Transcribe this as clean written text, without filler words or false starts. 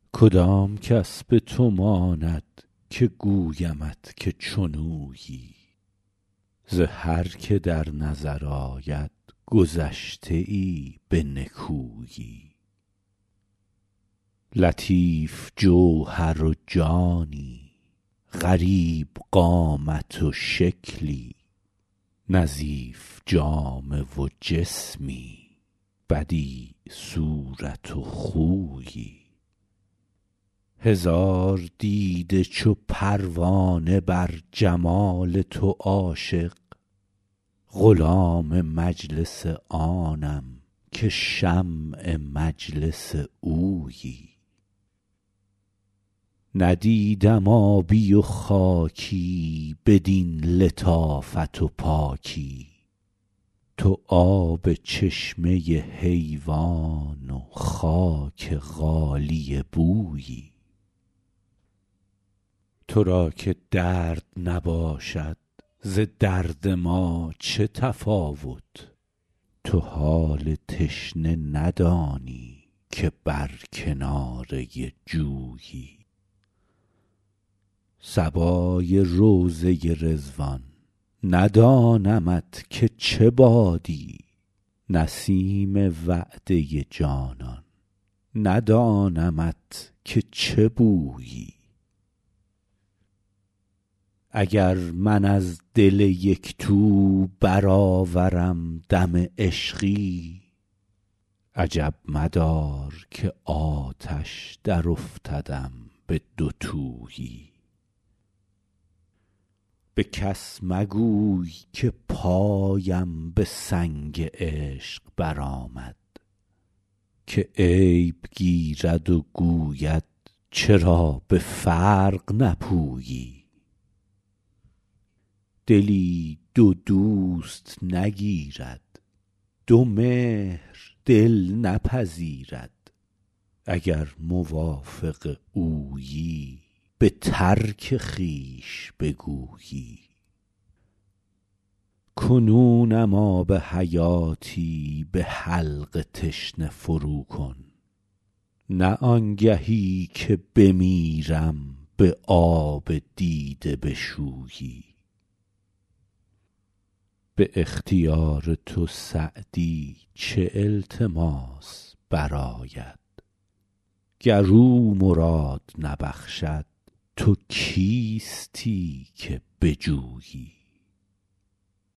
کدام کس به تو ماند که گویمت که چنویی؟ ز هر که در نظر آید گذشته ای به نکویی. لطیف جوهر و جانی، غریب قامت و شکلی، نظیف جامه و جسمی، بدیع صورت و خویی. هزار دیده چو پروانه بر جمال تو عاشق، غلام مجلس آنم که شمع مجلس اویی. ندیدم آبی و خاکی بدین لطافت و پاکی، تو آب چشمه حیوان و خاک غالیه بویی. تو را که درد نباشد ز درد ما چه تفاوت؟ تو حال تشنه ندانی که بر کناره جویی. صبای روضه رضوان، ندانمت که چه بادی؟ نسیم وعده جانان، ندانمت که چه بویی. اگر من از دل یک تو برآورم دم عشقی، عجب مدار که آتش درافتدم به دوتویی. به کس مگوی که پایم به سنگ عشق برآمد، که عیب گیرد و گوید چرا به فرق نپویی. دلی دو دوست نگیرد، دو مهر دل نپذیرد. اگر موافق اویی به ترک خویش بگویی. کنونم آب حیاتی به حلق تشنه فرو کن، نه آنگهی که بمیرم به آب دیده بشویی. به اختیار تو سعدی چه التماس برآید؟ گر او مراد نبخشد تو کیستی که بجویی.